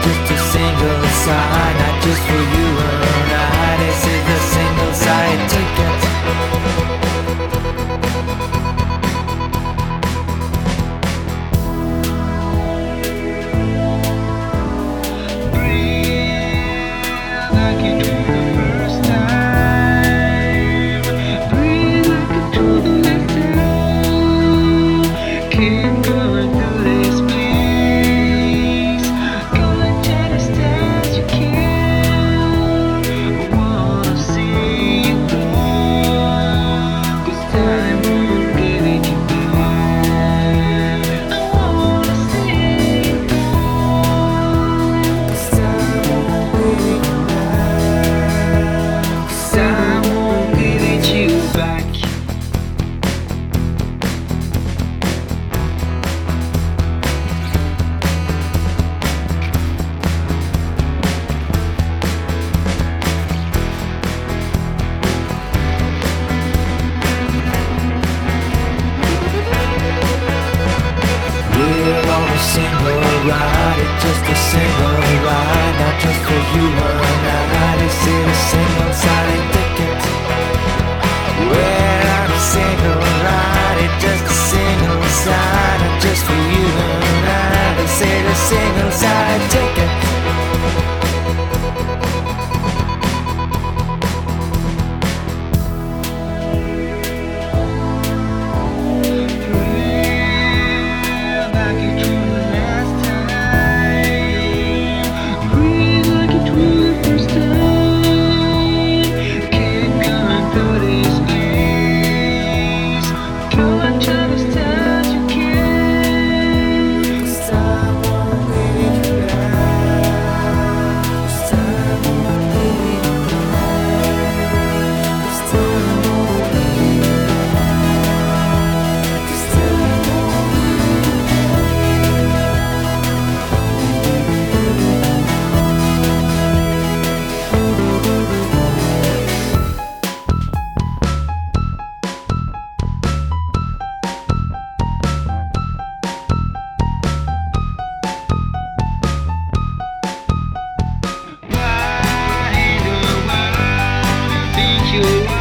just a single side, not just for you and I. This is a single side ticket. Single ride, it's just a single ride, not just for you and I. This is a single side ticket. Well, I'm a single ride, it's just a single side, not just for you and I. This is a single side ticket. You